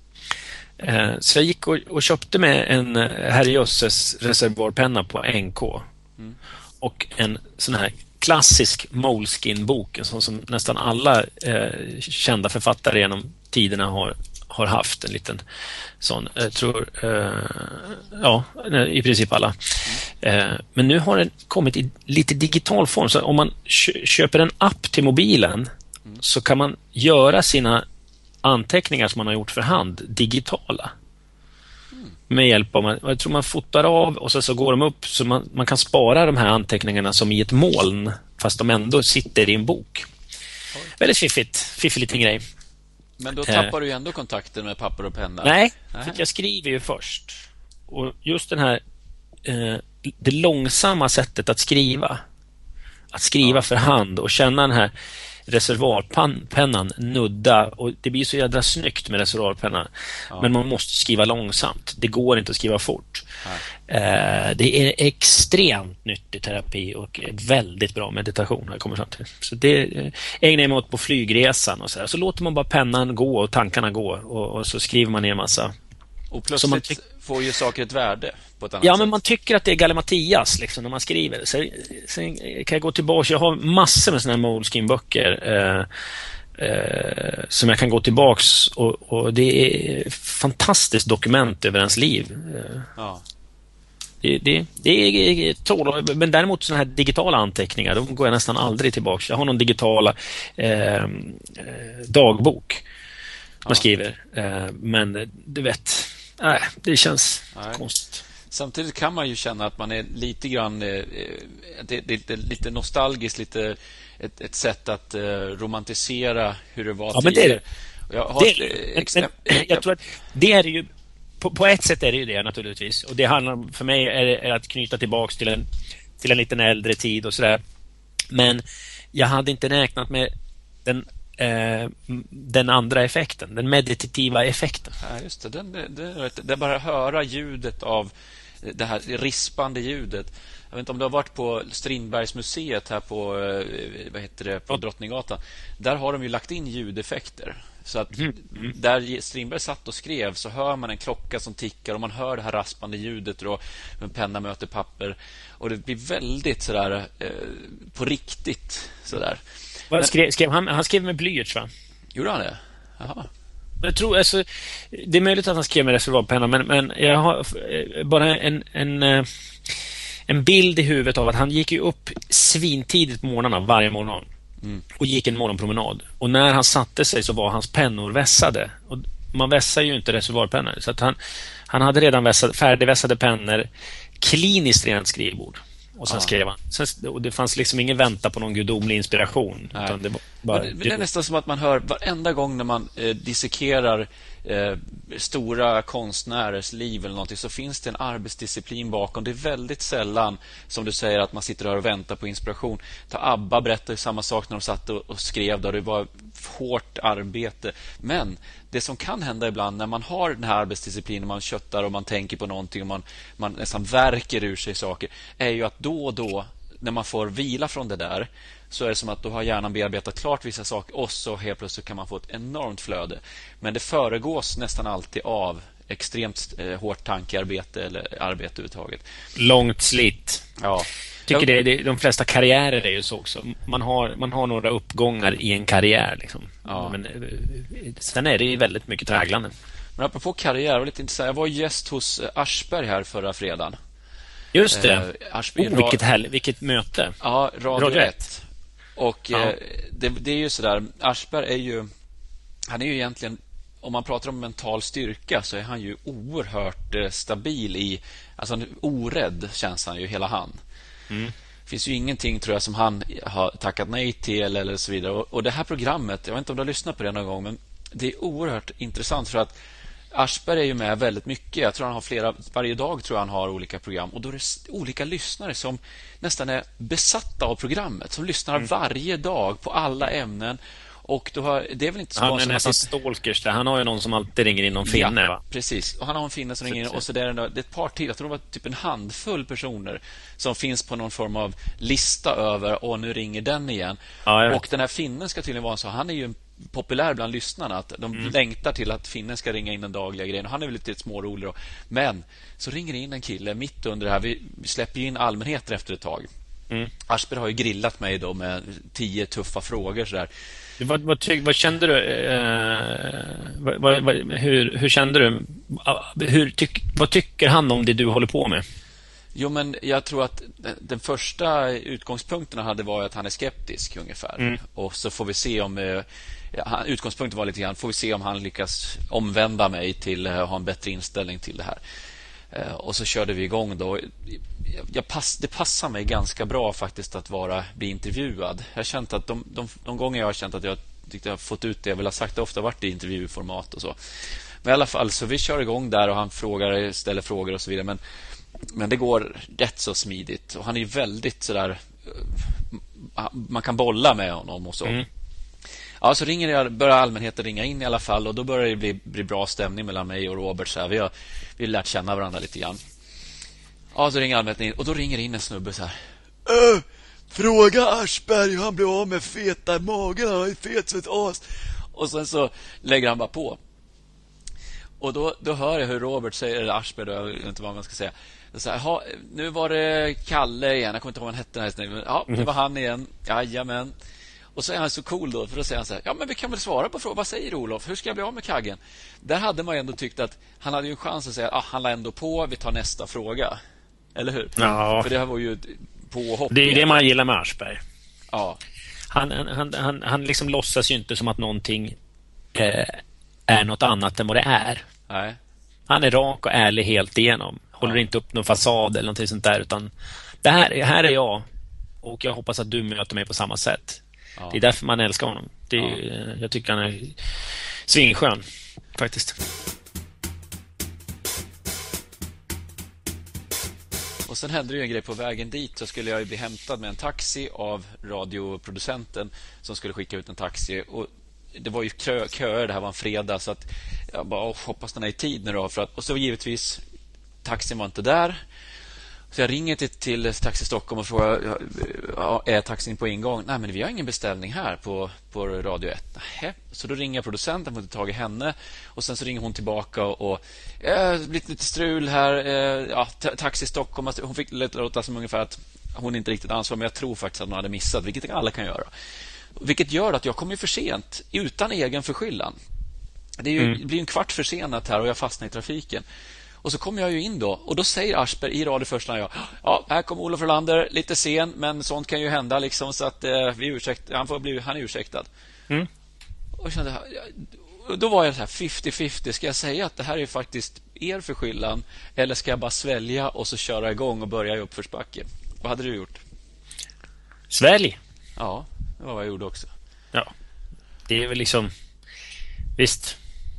Eh, så jag gick och, och köpte med en eh, herrejösses reservoarpenna på N K. Mm. Och en sån här klassisk Moleskine-bok, en sån som nästan alla eh, kända författare genom tiderna har, har haft, en liten sån, jag tror eh, ja, i princip alla. Eh, men nu har den kommit i lite digital form, så om man kö- köper en app till mobilen Mm. så kan man göra sina anteckningar som man har gjort för hand digitala. Med hjälp av, jag tror man fotar av och så, så går de upp, så man, man kan spara de här anteckningarna som i ett moln, fast de ändå sitter i en bok. Oj. Väldigt fiffigt, fiffig liten grej. Men då tappar du ju ändå kontakten med papper och penna. Nej, Nej. för jag skriver ju först. Och just den här eh, det långsamma sättet att skriva, att skriva Ja. för hand och känna den här reservoarpennan nudda, och det blir så jädra snyggt med reservoarpennan. Ja. Men man måste skriva långsamt. Det går inte att skriva fort. Nej. Eh, det är extremt nyttig terapi och väldigt bra meditation har jag kommit fram till. Så det eh, ägnar jag mig åt på flygresan och så här. Så låter man bara pennan gå och tankarna gå, och, och så skriver man ner massa. Och Så plötsligt man tyck- får ju saker ett värde på ett annat Ja, sätt. men man tycker att det är galimatias liksom, när man skriver. Så, sen kan jag gå tillbaka. Jag har massor med såna här Moleskine-böcker eh, eh, som jag kan gå tillbaks, och, och det är fantastiskt dokument över ens liv. Eh, Ja. det, det, det är tråd, men däremot såna här digitala anteckningar, de går jag nästan aldrig tillbaks. Jag har någon digitala eh, eh, dagbok man Ja. skriver, eh, men du vet, nej, det känns Nej. konstigt. Samtidigt kan man ju känna att man är lite grann eh, det, det, det, lite nostalgiskt, lite ett, ett sätt att eh, romantisera hur det var Ja, men det är det. Och Jag, har, Det, eh, men, extrem- men, jag tror att det är det ju på, på ett sätt är det ju det naturligtvis, och det handlar om, för mig är det är att knyta tillbaks till en till en liten äldre tid och sådär, men jag hade inte räknat med den eh, den andra effekten, den meditativa effekten. Ja, just det. Den, det, det, det är bara att höra ljudet av det här rispande ljudet. Jag vet inte om du har varit på Strindbergsmuseet här på, eh, vad heter det, på Drottninggatan. Där har de ju lagt in ljudeffekter. Så att Mm. Mm. där Strindberg satt och skrev, så hör man en klocka som tickar och man hör det här raspande ljudet då, en penna möter papper, och det blir väldigt sådär eh, på riktigt sådär. Vad skrev, skrev han, han skrev med blyerts, va? Gjorde han det? Jaha. Jag tror, alltså, det är möjligt att han skrev med reservoarpenna, men, men jag har eh, bara en, en, eh, en bild i huvudet av att han gick ju upp svintidigt på morgnarna varje morgon. Mm. Och gick en morgonpromenad. Och när han satte sig så var hans pennor vässade. Och man vässar ju inte reservoarpennor. Så att han, han hade redan vässade, färdigvässade pennor, kliniskt rent skrivbord. Och sen Ja. skrev han. Sen, och det fanns liksom ingen vänta på någon gudomlig inspiration. Nej. Utan det var bara, Men det, det är nästan som att man hör varenda gång när man eh, dissekerar eh, stora konstnärers liv eller någonting, så finns det en arbetsdisciplin bakom. Det är väldigt sällan, som du säger, att man sitter där och väntar på inspiration. Ta ABBA berättade samma sak när de satt och, och skrev där. Det var hårt arbete. Men det som kan hända ibland när man har den här arbetsdisciplinen, man köttar och man tänker på någonting och man, man nästan värker ur sig saker, är ju att då och då, när man får vila från det där, så är det som att då har hjärnan bearbetat klart vissa saker, och så helt plötsligt kan man få ett enormt flöde. Men det föregås nästan alltid av extremt eh, hårt tankearbete eller arbete överhuvudtaget. långt slit. Ja. Tycker Jag- det, det, de flesta karriärer är ju så också. Man har, man har några uppgångar i en karriär liksom. Ja. Men eh, sen är det ju väldigt mycket tragglande. Men apropå karriär, var lite intressant. Jag var gäst hos eh, Aschberg här förra fredagen. Just det. Eh, Aschberg, oh, vilket, härl- vilket möte. Ja, Radio, Radio ett. Och Ja. eh, det, det är ju sådär, Aschberg är ju, han är ju egentligen, om man pratar om mental styrka, så är han ju oerhört eh, stabil i, alltså han är orädd, känns han ju, hela han. Mm. finns ju ingenting, tror jag, som han har tackat nej till eller, eller så vidare. Och, och det här programmet, jag vet inte om du har lyssnat på det någon gång, men det är oerhört intressant för att Aschberg är ju med väldigt mycket. Jag tror han har flera, varje dag tror jag han har olika program. Och då är det olika lyssnare som nästan är besatta av programmet, som lyssnar mm. varje dag på alla ämnen. Och då har, det är väl inte så han är nästan stalkers där. Han har ju någon som alltid ringer in, någon finne, ja, va? Precis. Och han har en finne som ringer in. Och så där är det ett par till. Jag tror det var typ en handfull personer som finns på någon form av lista över, och nu ringer den igen. Ja, och den här finnen ska tydligen vara så. Han är ju populär bland lyssnarna, att de mm. längtar till att finnen ska ringa in den dagliga grejen. Och han är väl lite smårolig då. Men så ringer in en kille mitt under det här. Vi släpper in allmänheten efter ett tag. Mm. Aschberg har ju grillat mig då med tio tuffa frågor så där. Vad, vad, tyck, vad kände du eh, vad, vad, hur, hur kände du hur tyck, vad tycker han om det du håller på med? Jo, men jag tror att den första utgångspunkten hade varit att han är skeptisk ungefär. Mm. Och så får vi se om eh, utgångspunkten var lite grann, får vi se om han lyckas omvända mig till att ha en bättre inställning till det här. Eh, och så körde vi igång då. Jag pass, det passar mig ganska bra faktiskt att vara bli intervjuad. Jag har känt att de, de, de gånger jag har känt att jag tyckte jag har fått ut det jag vill ha sagt, det har ofta varit i intervjuformat och så. Men i alla fall, så vi kör igång där och han frågar, ställer frågor och så vidare. Men, men det går rätt så smidigt. Och han är ju väldigt sådär, man kan bolla med honom och så. Mm. Ja, så ringer jag, börjar allmänheten ringa in i alla fall. Och då börjar det bli, bli bra stämning mellan mig och Robert. Så här. Vi har, vi har lärt känna varandra lite grann. Ja, så ringer allmänheten in. Och då ringer in en snubbe så här. Äh, fråga Aschberg hur han blev av med feta magen. Han är fet som ett as. Och sen så lägger han bara på. Och då, då hör jag hur Robert säger, eller Aschberg då, jag vet inte vad man ska säga. Så här, nu var det Kalle igen. Jag kommer inte ihåg vad han hette den här snubben. Ja, det var han igen. Jajamän. Och så är han så cool då, för då säger han så här: ja, men vi kan väl svara på frågan. Vad säger Olof? Hur ska jag bli av med kaggen? Där hade man ju ändå tyckt att han hade ju en chans att säga, ah, han la ändå på, vi tar nästa fråga. Eller hur? Ja. För det här var ju påhopp. Det är det man gillar med Aschberg. Ja. Han, han, han, han liksom låtsas ju inte som att någonting eh, är något annat än vad det är. Nej. Han är rak och ärlig helt igenom. Håller ja. inte upp någon fasad eller någonting sånt där, utan det här, här är jag, och jag hoppas att du möter mig på samma sätt. Ja. Det är därför man älskar honom. Det är, ja. Jag tycker han är svinskön faktiskt. Och sen hände det ju en grej på vägen dit. Så skulle jag ju bli hämtad med en taxi av radioproducenten som skulle skicka ut en taxi. Och det var ju kö, köer, det här var en fredag. Så att jag bara hoppas den är i tid nu då. För att, och så givetvis, taxin var inte där. Så jag ringer till, till Taxi Stockholm och frågar, ja, är taxin på ingång? Nej, men vi har ingen beställning här på, på Radio ett. Nähä. Så då ringer jag producenten, får inte tag i henne. Och sen så ringer hon tillbaka och, och äh, blivit lite strul här. Äh, ja, Taxi Stockholm, hon fick låta som ungefär att hon inte riktigt ansvar, men jag tror faktiskt att hon hade missat, vilket alla kan göra. Vilket gör att jag kommer för sent, utan egen förskyllan. Det är ju, mm. blir en kvart försenat här och jag fastnar i trafiken. Och så kommer jag ju in då, och då säger Aschberg i radio först när jag, ja, här kommer Olof Rolander, lite sen, men sånt kan ju hända liksom, så att eh, vi ursäkt, han får bli, han är ursäktad. Mm. Och kände, då var jag så här fifty fifty, ska jag säga att det här är faktiskt er förskyllan, eller ska jag bara svälja och så köra igång och börja i uppförsbacke? Vad hade du gjort? Svälj. Ja, det var vad jag gjorde också. Ja, det är väl liksom, visst.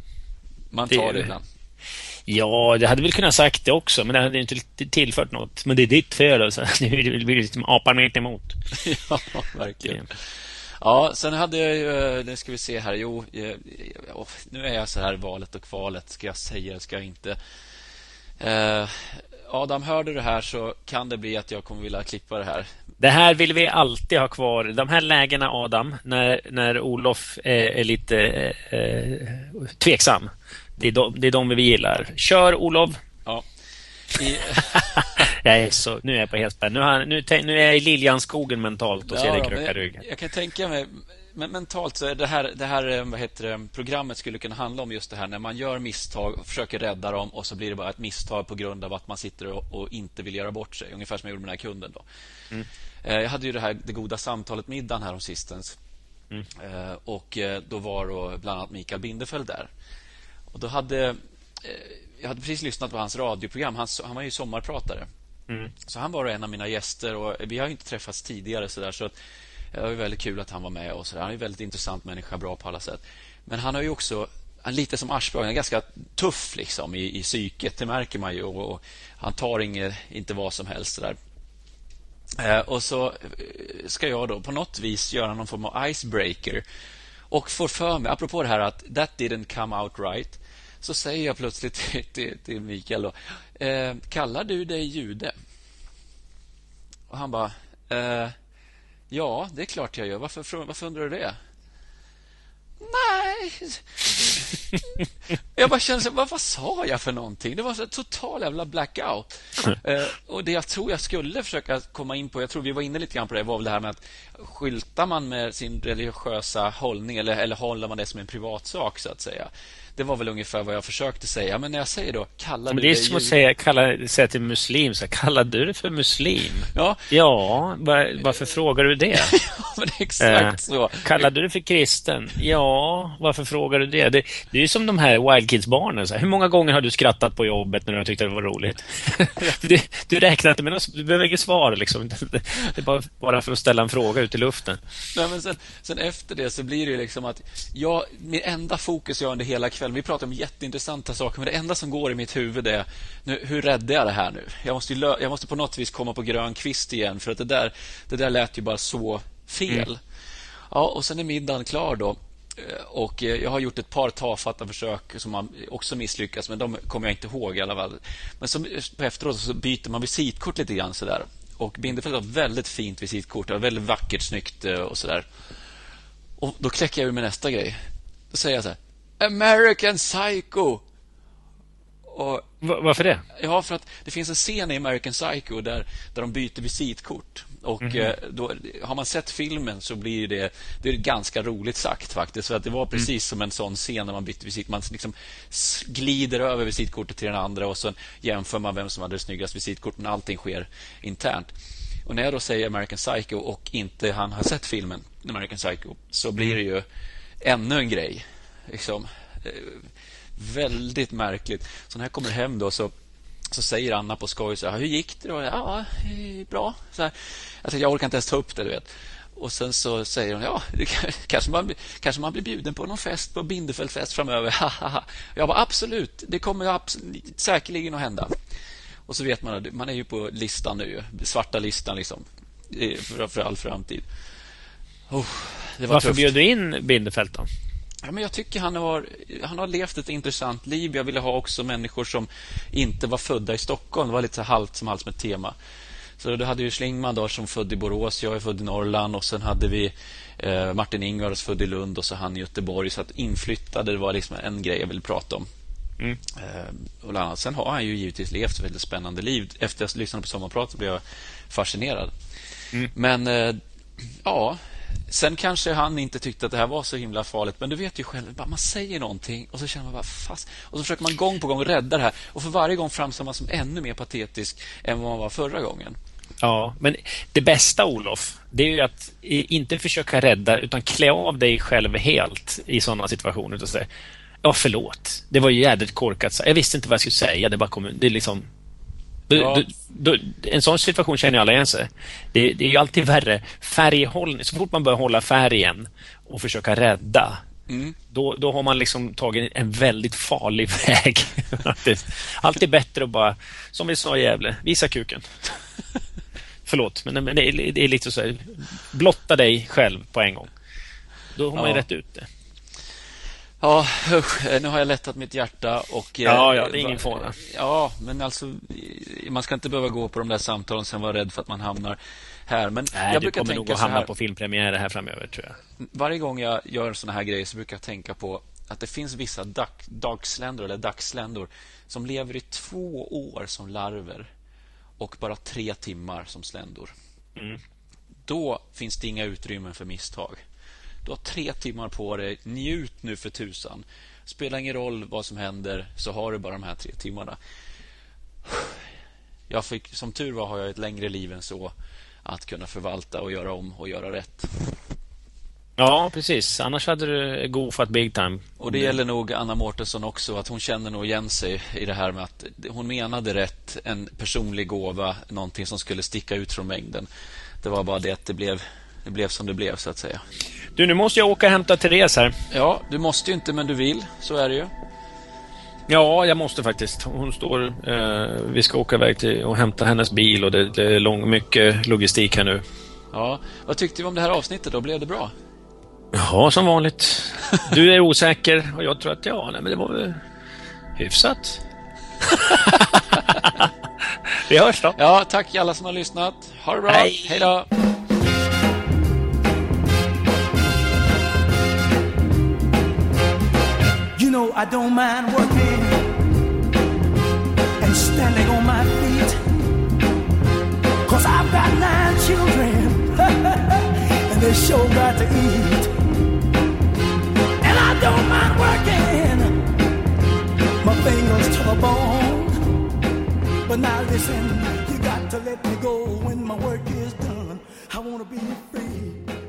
Man tar det, det ibland. Ja, det hade väl kunnat sagt det också, men det hade inte tillfört något. Men det är ditt fel, alltså. Det blir liksom apar mitt emot. Ja, verkligen. Ja, sen hade jag ju, nu ska vi se här, jo, jag, nu är jag så här valet och kvalet, ska jag säga, ska jag inte. Eh, Adam, hörde det här så kan det bli att jag kommer vilja klippa det här. Det här vill vi alltid ha kvar. De här lägena, Adam, när, när Olof är, är lite eh, tveksam. Det är, de, det är de vi gillar. Kör, Olof. Ja. I... jag är så, nu är jag på helt spänn. Nu, har, nu, nu är jag i Liljanskogen mentalt och ja, ser det kröka ryggen. Jag, jag kan tänka mig, men mentalt så är det här, det här vad heter det, programmet skulle kunna handla om just det här. När man gör misstag och försöker rädda dem, och så blir det bara ett misstag på grund av att man sitter och, och inte vill göra bort sig. Ungefär som jag gjorde med den här kunden då. Mm. Jag hade ju det här det goda samtalet middagen här om sistens. Mm. Och då var då bland annat Mikael Bindefeld där. Och då hade jag hade precis lyssnat på hans radioprogram. Han, han var ju sommarpratare. Mm. Så han var en av mina gäster och vi har inte träffats tidigare så där, så att det var väldigt kul att han var med och så där. Han är en väldigt intressant människa, bra på alla sätt. Men han har ju också, han lite som Aschberg, han är ganska tuff liksom i, i psyket, det märker man ju, och, och han tar inget, inte vad som helst så där. Eh, och så ska jag då på något vis göra någon form av icebreaker och får för mig, apropå det här att that didn't come out right, så säger jag plötsligt till, till, till Mikael då, eh, kallar du dig jude? Och han bara, eh, ja, det är klart jag gör. Varför, varför undrar du det? Nej. Jag bara kände, vad, vad sa jag för någonting? Det var så total jävla blackout. eh, Och det jag tror jag skulle försöka komma in på, jag tror vi var inne lite grann på det, var väl det här med att skyltar man med sin religiösa hållning, eller, eller håller man det som en privatsak så att säga. Det var väl ungefär vad jag försökte säga. Men när jag säger då, kallar men du det är dig som att jude? säga, kalla, säga till muslim, så här, kallar du det för muslim? Ja, Ja, var, varför frågar du det? ja men exakt Eh, så. Kallar du det för kristen? Ja, varför frågar du det? Det, det är ju som de här Wild Kids-barnen. Så här, hur många gånger har du skrattat på jobbet när du tyckte det var roligt? du, du räknar inte med något, du behöver inget svar liksom. Det är bara, bara för att ställa en fråga ut i luften. Nej, men sen, sen efter det så blir det ju liksom att jag, min enda fokus jag under hela kvällen, vi pratar om jätteintressanta saker, men det enda som går i mitt huvud är nu, hur räddar jag det här nu? Jag måste, lö- jag måste på något vis komma på grön kvist igen, för att det där, det där lät ju bara så fel. Mm. Ja, och sen är middagen klar då. Och jag har gjort ett par tafatta försök som man också misslyckas, men de kommer jag inte ihåg i alla fall. Men så, efteråt så byter man visitkort lite grann så där. Och Bindefeld har väldigt fint visitkort, det var väldigt vackert, snyggt och så där. Och då kläcker jag ur med nästa grej. Då säger jag så här: American Psycho. Och, varför det? Ja, för att det finns en scen i American Psycho där, där de byter visitkort. Och mm-hmm. då, har man sett filmen så blir det, det är ganska roligt sagt faktiskt. För att det var precis mm. som en sån scen när man byter visit. Man liksom glider över visitkortet till den andra och så jämför man vem som hade det snyggaste visitkort. Men allting sker internt. Och när jag då säger American Psycho och inte han har sett filmen American Psycho, så blir det ju ännu en grej. Liksom, väldigt märkligt. Så när jag kommer hem då så, så säger Anna på skoj så här: hur gick det då? Ja, bra. Så här, jag tänkte, jag orkar inte ens ta upp det, du vet. Och sen så säger hon, ja, det kanske, man, kanske man blir bjuden på någon fest, på Bindefeldfest framöver. Jag bara, absolut, det kommer absolut, säkerligen att hända. Och så vet man att man är ju på listan nu, svarta listan liksom, för, för all framtid. Oh, det var Varför tufft. bjöd du in Bindefeld då? Ja, men jag tycker han har, han har levt ett intressant liv. Jag ville ha också människor som inte var födda i Stockholm. Det var lite så halvt som allt som ett tema. Så då hade ju Schlingman då, som född i Borås. Jag är född i Norrland. Och sen hade vi eh, Martin Ingvars född i Lund. Och så han i Göteborg. Så att inflyttade, det var liksom en grej jag ville prata om. Mm. Eh, och annat. Sen har han ju givetvis levt ett väldigt spännande liv. Efter att jag lyssnade på Sommarprat blev jag fascinerad. Mm. Men eh, ja... Sen kanske han inte tyckte att det här var så himla farligt. Men du vet ju själv, man säger någonting och så känner man bara fast. Och så försöker man gång på gång rädda det här. Och för varje gång framstår man som ännu mer patetisk än vad man var förra gången. Ja, men det bästa, Olof, det är ju att inte försöka rädda, utan klä av dig själv helt i sådana situationer och säga, ja förlåt, det var ju jävligt korkat. Jag visste inte vad jag skulle säga. Det bara kom, det är liksom... Ja. Du, du, du, en sån situation känner alla igen sig. Det, det är ju alltid värre. Färghållning, så fort man börjar hålla färgen och försöka rädda, mm. då, då har man liksom tagit en väldigt farlig väg. Allt är bättre att bara, som vi sa i Gävle, visa kuken. Förlåt, men, men det, är, det är lite så här, blotta dig själv på en gång. Då har man ju ja. rätt ut det. Ja, nu har jag lättat mitt hjärta och ja, ja, det är ingen fara. Ja, men alltså man ska inte behöva gå på de där samtalen sen vara rädd för att man hamnar här. Men nej, jag du brukar kommer tänka nog att hamna här, på filmpremiärer här framöver, tror jag. Varje gång jag gör såna här grejer så brukar jag tänka på att det finns vissa dag, dagsländor eller dagsländor som lever i två år som larver och bara tre timmar som sländor. Mm. Då finns det inga utrymmen för misstag. Du har tre timmar på dig. Njut nu för tusan. Spelar ingen roll vad som händer, så har du bara de här tre timmarna. Jag fick, som tur var har jag ett längre liv än så att kunna förvalta och göra om och göra rätt. Ja, precis. Annars hade du goofat big time. Och det gäller nog Anna Mårtensson också, att hon känner nog igen sig i det här med att hon menade rätt, en personlig gåva, någonting som skulle sticka ut från mängden. Det var bara det att det blev, det blev som det blev, så att säga. Du, nu måste jag åka och hämta Therese här. Ja, du måste ju inte, men du vill, så är det ju. Ja, jag måste faktiskt. Hon står... Eh, vi ska åka iväg till och hämta hennes bil och det, det är lång, mycket logistik här nu. Ja, vad tyckte du om det här avsnittet då? Blev det bra? Ja, som vanligt. Du är osäker och jag tror att ja, nej, men det var väl hyfsat. Vi hörs då. Ja, tack alla som har lyssnat. Ha det bra. Hej. Hej då. You know I don't mind working and standing on my feet, 'cause I've got nine children and they sure got to eat. And I don't mind working my fingers to the bone, but now listen, you got to let me go when my work is done. I wanna be free.